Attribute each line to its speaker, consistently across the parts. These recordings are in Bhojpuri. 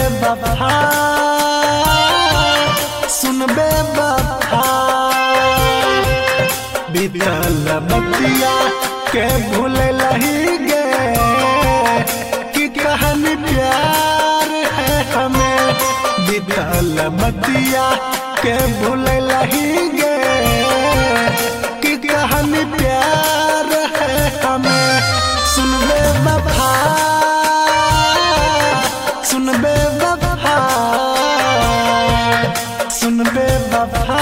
Speaker 1: बेवफा सुन बेवफा बीतल बतिया के भूल लही गे कि कहानी प्यार है हमें बीतल बतिया के भूल लही गे कि कहानी प्यार है हमें सुन बेवफा सुन बेवफा सुन बेवफा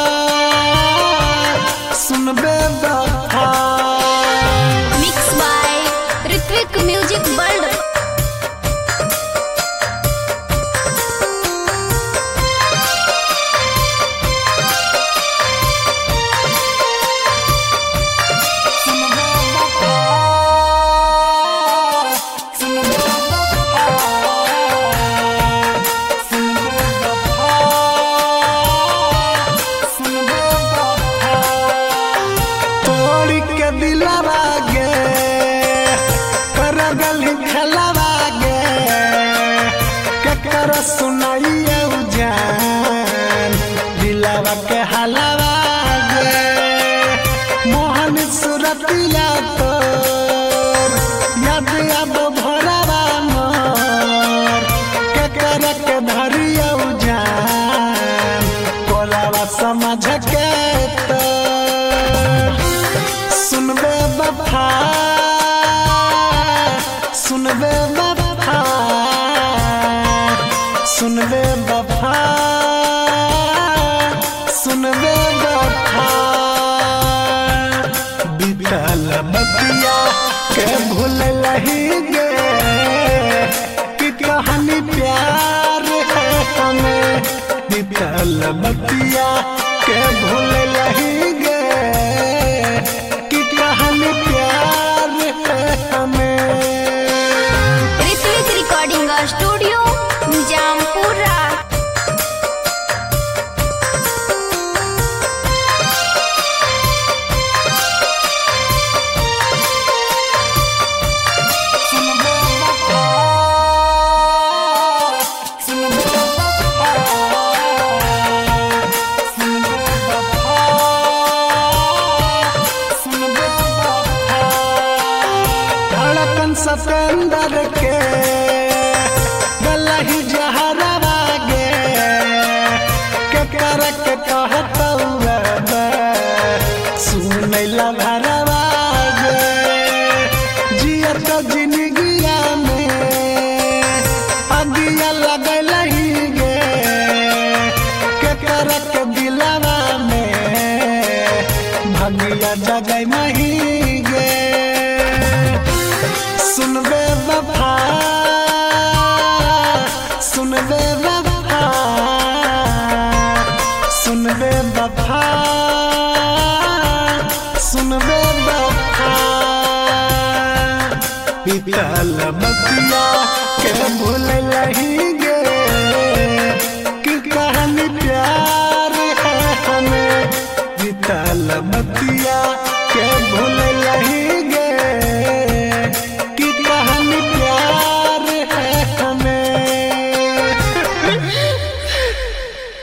Speaker 1: सुन बेवफा
Speaker 2: mix by Ritwik music world.
Speaker 1: दिलवा गे कर गली खेलवा गे केकर सुनाइए जान दिलवा के हलवा गे मोहन सुरतिया तोर याद अब भरवा मोर केकर के धरिया जान कोलावा समझ के सुन बेवफा सुन बेवफा सुन बेवफा सुन बेवफा बीतल बतिया के भूल लही गे कि कहानी प्यार है हमें बीतल बतिया के भूल लही गे प्यार है हमें।
Speaker 2: Ritwik recording studio जामपुरा।
Speaker 1: सतेंदर के गलही जहरवा गे के करक कहत सुन लभरवा गे जियत जिंदगिया में अगिया लगलही गे के करक दिलवा में भगिया जगै नहीं गे सुन बेवफा सुन बेवफा सुन बेवफा सुन बेवफा बीतल बतिया के भूल लही गे कि कहानी प्यार है हमें बीतल बतिया के भूल लही